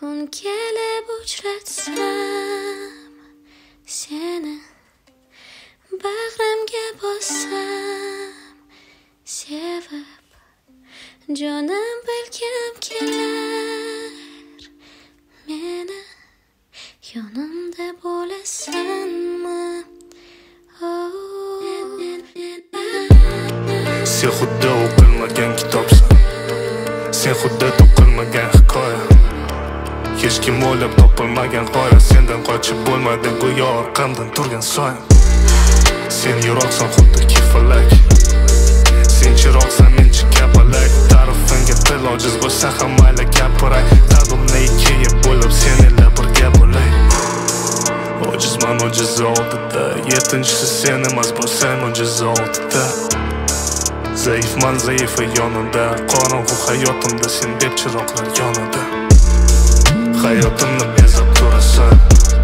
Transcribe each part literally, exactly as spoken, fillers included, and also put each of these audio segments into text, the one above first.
kun kelib uchratsam seni, bag'rimga bossam sevib, jonim bilgim kelar meni, yonimda bo'lasanmi? Sen xuddi o'qilmagan kitobsan, sen xuddi to'qilmagan hikoya, hech kim o'ylab topilmagan g'oya. Sendan qochib bo'lmadi go'yo orqamdan turgan soyam. Sen yiroqsan xuddi kifalak, sen chiroqsan menchi kapalak. Ta'rifingga til ojiz bo'lsa ham mayli gapiray, qalbimni ikkiga bo'lib seninla birga bo'lay. Ojizman ojiza oldida, yettinchisi sen emas bo'lsang ojiza oldida. Zaifman zaifi yonida, qorong'u hayotimda sen deb chiroqlar yonida. Hayotimni bezab turasan,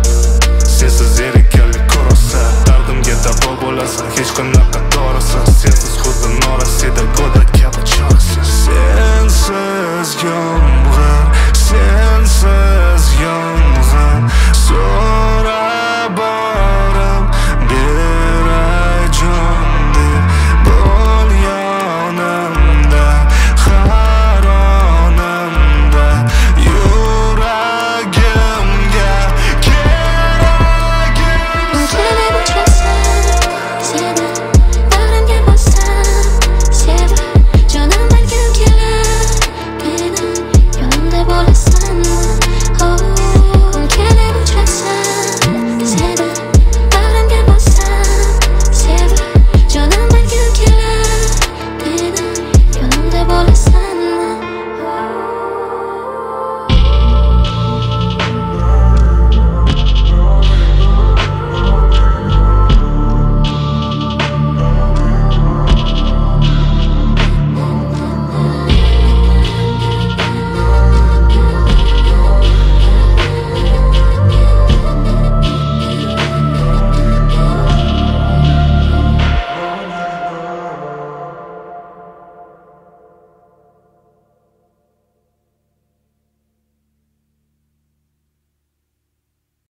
sensiz zerikarli ko'rasan, dardimga davo bo'lasan, hech qanaqa dorisan. Sen